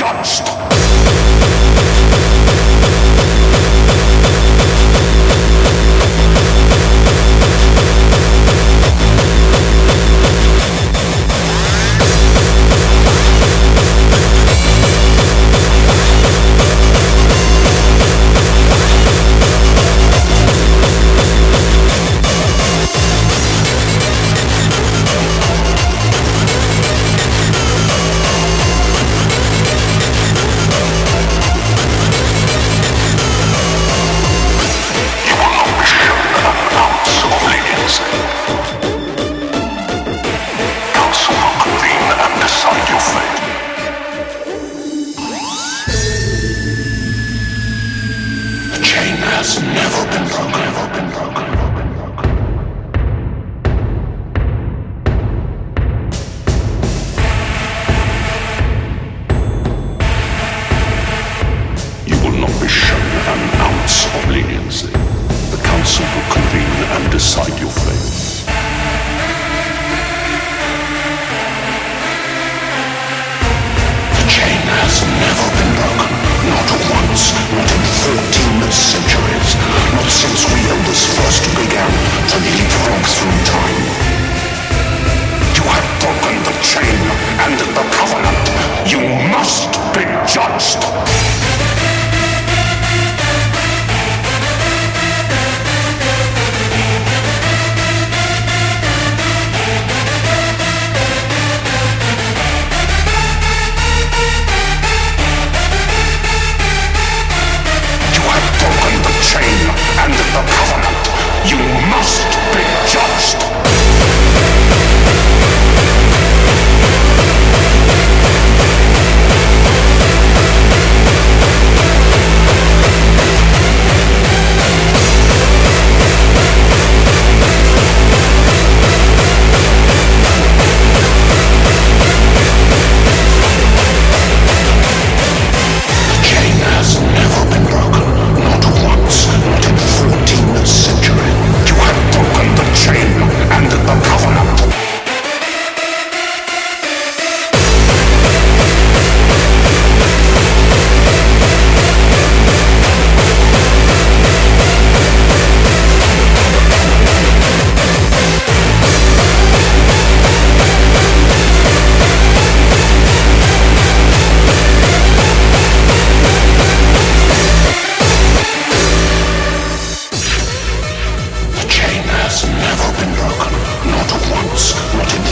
judged. Has never been broken, never been broken, never been broken. You will not be shown an ounce of leniency. The council will convene and decide your fate. The chain has never been broken, not once, not in 14 centuries, not since we elders first began to leapfrog through time. You have broken the chain and the covenant. You must be judged. And the covenant, you must be judged.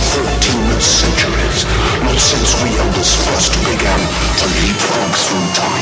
Since we elders first began to leapfrog through time.